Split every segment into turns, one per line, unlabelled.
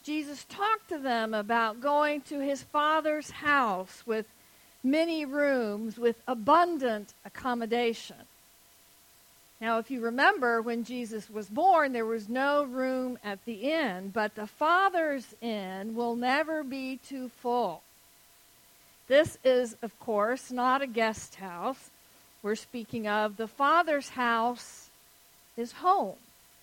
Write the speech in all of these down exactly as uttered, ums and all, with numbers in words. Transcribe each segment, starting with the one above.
Jesus talked to them about going to his Father's house with many rooms, with abundant accommodation. Now, if you remember, when Jesus was born, there was no room at the inn, but the Father's inn will never be too full. This is, of course, not a guest house. We're speaking of the Father's house is home.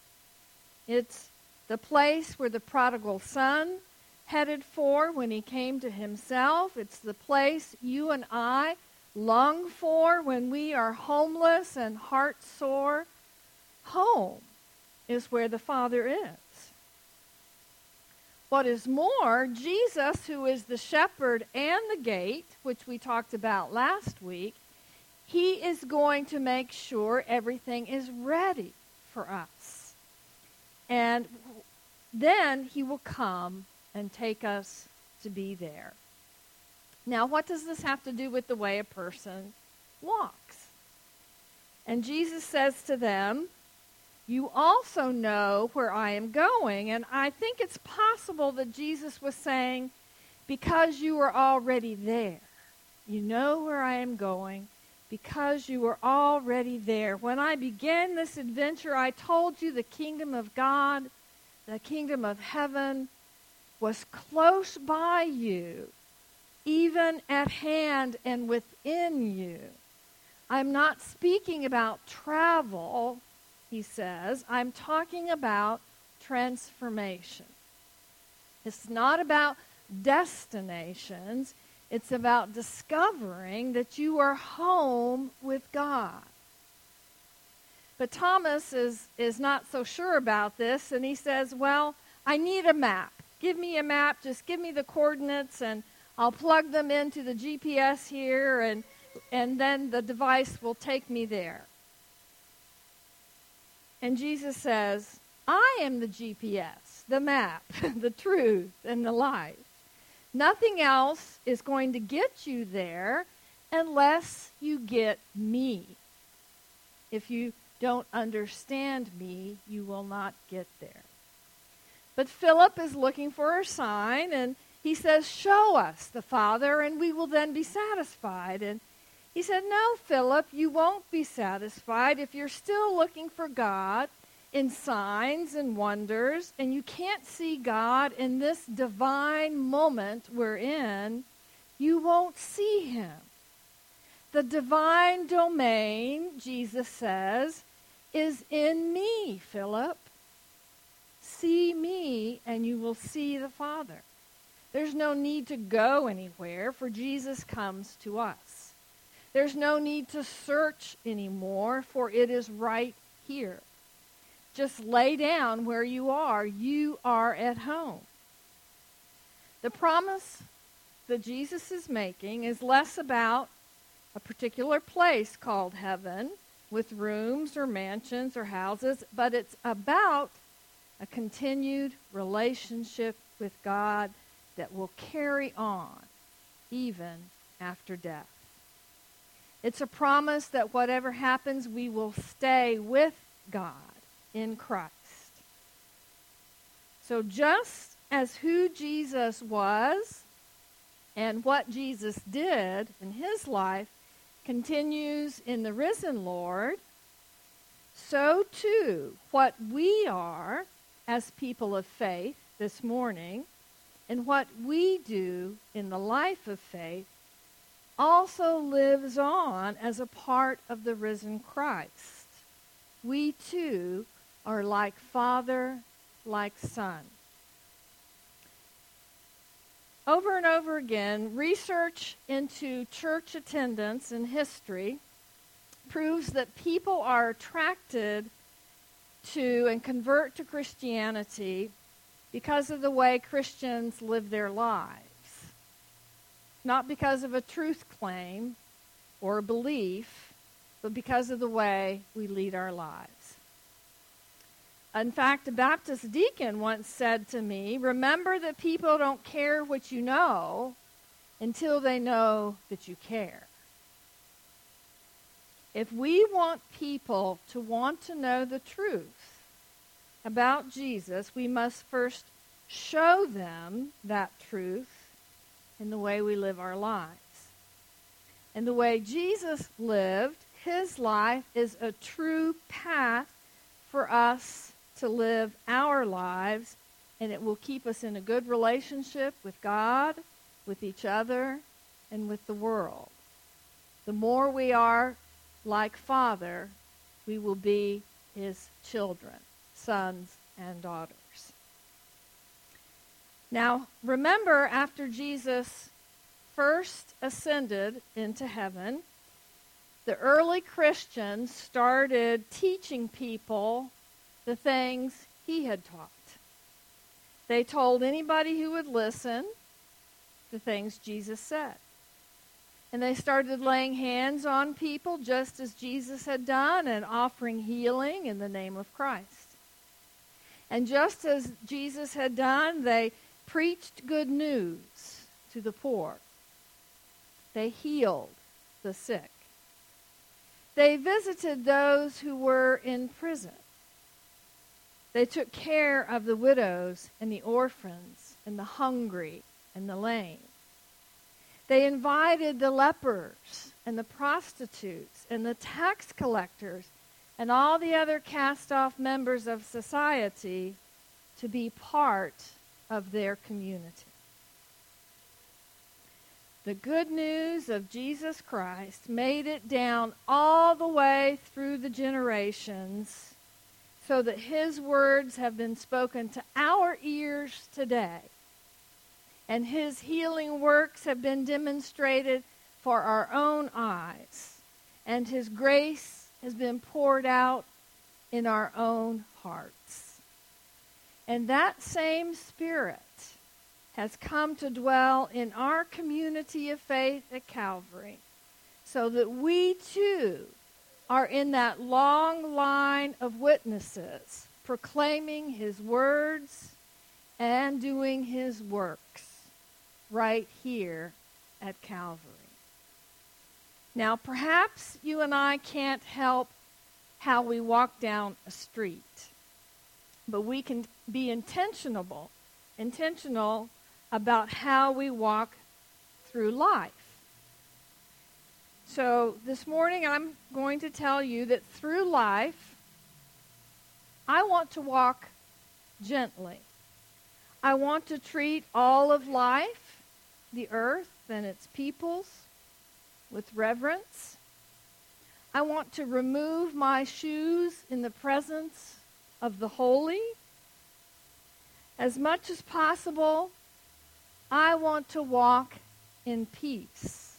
It's the place where the prodigal son headed for when he came to himself. It's the place you and I long for when we are homeless and heart sore. Home is where the Father is. What is more, Jesus, who is the shepherd and the gate, which we talked about last week, he is going to make sure everything is ready for us. And then he will come and take us to be there. Now, what does this have to do with the way a person walks? And Jesus says to them, you also know where I am going. And I think it's possible that Jesus was saying, because you are already there. You know where I am going because you are already there. When I began this adventure, I told you the kingdom of God, the kingdom of heaven, was close by you, even at hand and within you. I'm not speaking about travel, he says. I'm talking about transformation. It's not about destinations. It's about discovering that you are home with God. But Thomas is, is not so sure about this, and he says, well, I need a map. Give me a map. Just give me the coordinates, and I'll plug them into the G P S here, and, and then the device will take me there. And Jesus says, I am the G P S, the map, the truth, and the life. Nothing else is going to get you there unless you get me. If you don't understand me, you will not get there. But Philip is looking for a sign, and he says, show us the Father, and we will then be satisfied. And he said, no, Philip, you won't be satisfied if you're still looking for God in signs and wonders, and you can't see God in this divine moment we're in. You won't see him. The divine domain, Jesus says, is in me, Philip. See me, and you will see the Father. There's no need to go anywhere, for Jesus comes to us. There's no need to search anymore, for it is right here. Just lay down where you are. You are at home. The promise that Jesus is making is less about a particular place called heaven with rooms or mansions or houses, but it's about a continued relationship with God that will carry on even after death. It's a promise that whatever happens, we will stay with God in Christ. So just as who Jesus was and what Jesus did in his life continues in the risen Lord, so too what we are as people of faith this morning and what we do in the life of faith also lives on as a part of the risen Christ. We too are like Father, like Son. Over and over again, research into church attendance in history proves that people are attracted to and convert to Christianity because of the way Christians live their lives. Not because of a truth claim or a belief, but because of the way we lead our lives. In fact, a Baptist deacon once said to me, remember that people don't care what you know until they know that you care. If we want people to want to know the truth about Jesus, we must first show them that truth in the way we live our lives. And the way Jesus lived his life is a true path for us to live our lives, and it will keep us in a good relationship with God, with each other, and with the world. The more we are like Father, we will be his children, sons and daughters. Now, remember, after Jesus first ascended into heaven, the early Christians started teaching people the things he had taught. They told anybody who would listen the things Jesus said. And they started laying hands on people just as Jesus had done and offering healing in the name of Christ. And just as Jesus had done, they preached good news to the poor. They healed the sick. They visited those who were in prison. They took care of the widows and the orphans and the hungry and the lame. They invited the lepers and the prostitutes and the tax collectors and all the other cast-off members of society to be part of their community. The good news of Jesus Christ made it down all the way through the generations so that his words have been spoken to our ears today. And his healing works have been demonstrated for our own eyes. And his grace has been poured out in our own hearts. And that same Spirit has come to dwell in our community of faith at Calvary, so that we too are in that long line of witnesses, proclaiming his words and doing his works right here at Calvary. Now, perhaps you and I can't help how we walk down a street, but we can be intentional, intentional about how we walk through life. So this morning I'm going to tell you that through life, I want to walk gently. I want to treat all of life, the earth and its peoples, with reverence. I want to remove my shoes in the presence of the holy. As much as possible, I want to walk in peace.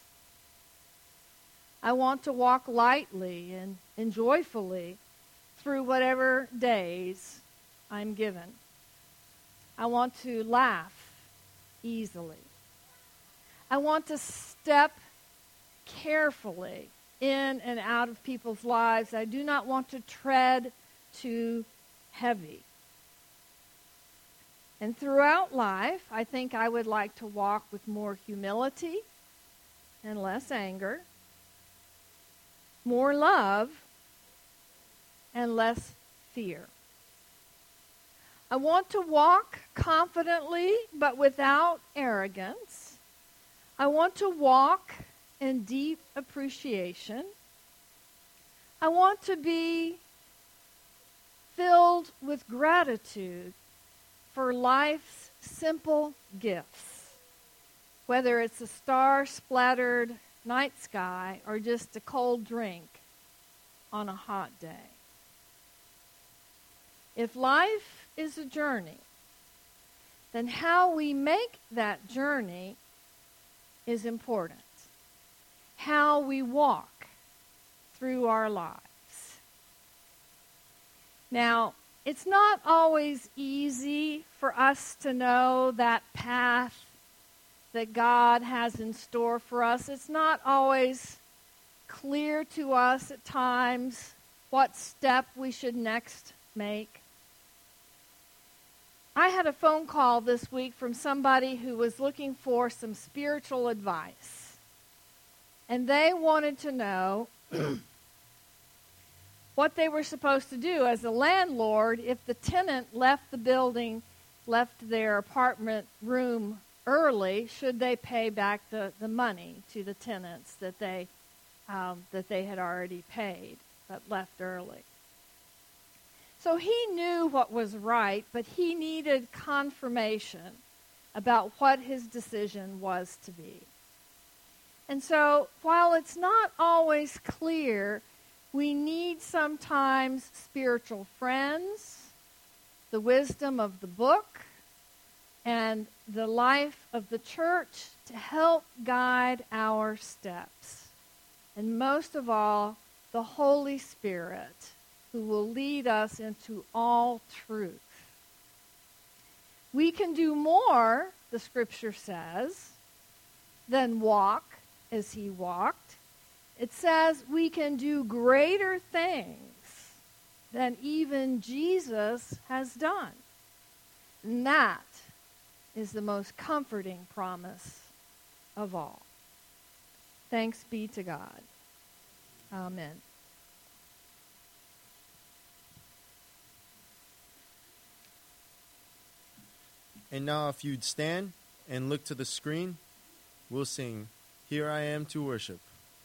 I want to walk lightly and, and joyfully through whatever days I'm given. I want to laugh easily. I want to step carefully in and out of people's lives. I do not want to tread too heavy. And throughout life, I think I would like to walk with more humility and less anger, more love and less fear. I want to walk confidently but without arrogance. I want to walk in deep appreciation. I want to be filled with gratitude for life's simple gifts, whether it's a star-splattered night sky or just a cold drink on a hot day. If life is a journey, then how we make that journey is important. How we walk through our lives. Now, it's not always easy for us to know that path that God has in store for us. It's not always clear to us at times what step we should next make. I had a phone call this week from somebody who was looking for some spiritual advice. And they wanted to know what they were supposed to do as a landlord if the tenant left the building left their apartment room early should they pay back the, the money to the tenants that they um, that they had already paid but left early. So he knew what was right, but he needed confirmation about what his decision was to be. And so while it's not always clear, we need sometimes spiritual friends, the wisdom of the book, and the life of the church to help guide our steps. And most of all, the Holy Spirit, who will lead us into all truth. We can do more, the Scripture says, than walk as he walked. It says we can do greater things than even Jesus has done. And that is the most comforting promise of all. Thanks be to God. Amen.
And now if you'd stand and look to the screen, we'll sing, "Here I Am to Worship."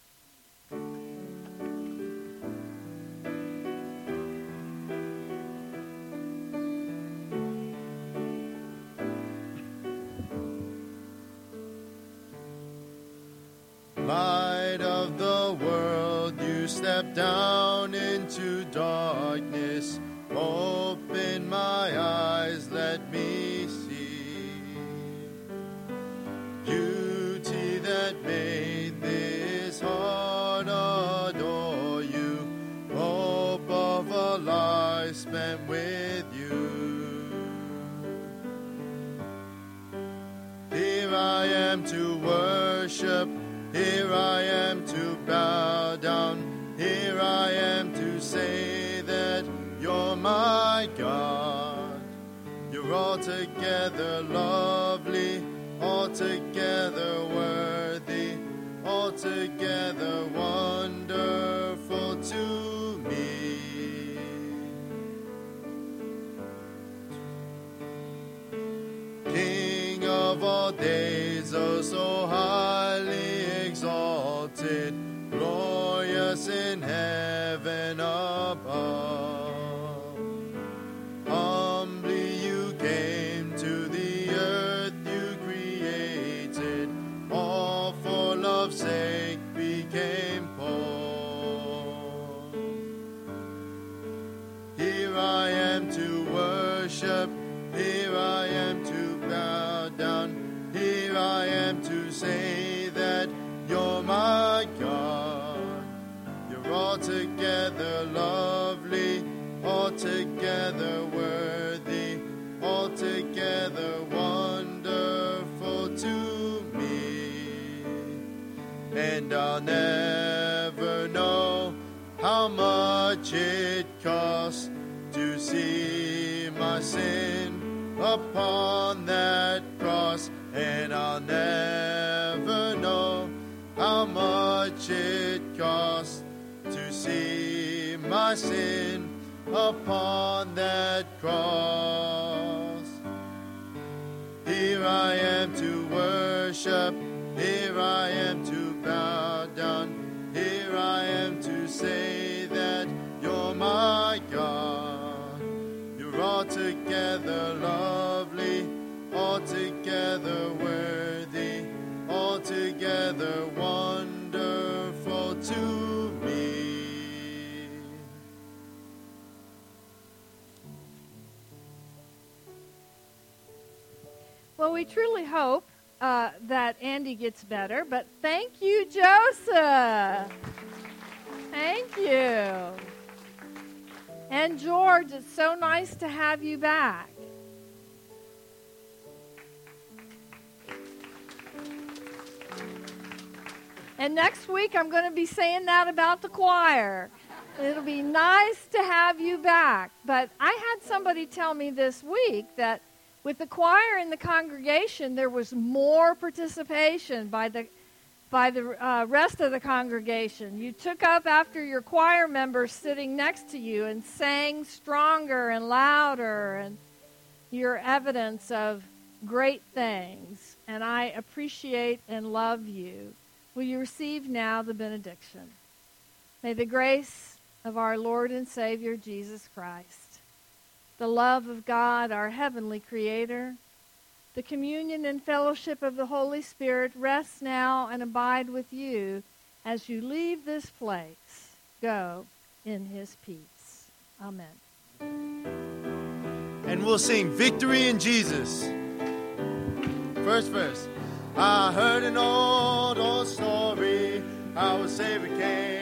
Light of the world, you step down into darkness. Open my eyes, let me see beauty that made this heart adore you. Hope of a life spent with you. Here I am to worship. Here I am to bow down. Here I am to say that you're my God. You're altogether lovely, altogether worthy, altogether wonderful to me. King of all days, oh so highly exalted, glorious in heaven above. Humbly you came to the earth you created, all for love's sake became poor. Here I am to worship, here I am to bow down, here I am to say that you're my God. You're altogether lovely, altogether worthy, altogether wonderful to me. And I'll never know how much it costs to see my sin upon that cross. And I'll never know how much it costs to see my sin upon that cross. Here I am to worship, here I am to bow down, here I am to say that you're my God. You're altogether lovely, altogether worthy, altogether wonderful to me.
Well, we truly hope uh, that Andy gets better, but thank you, Joseph. Thank you. And George, it's so nice to have you back. And next week, I'm going to be saying that about the choir. It'll be nice to have you back. But I had somebody tell me this week that with the choir in the congregation, there was more participation by the by the uh, rest of the congregation. You took up after your choir members sitting next to you and sang stronger and louder. And You're evidence of great things, and I appreciate and love you. Will you receive now the benediction? May the grace of our Lord and Savior Jesus Christ, the love of God, our heavenly Creator, the communion and fellowship of the Holy Spirit rest now and abide with you as you leave this place. Go in his peace. Amen.
And we'll sing Victory in Jesus. First verse. I heard an old, old story how a Savior came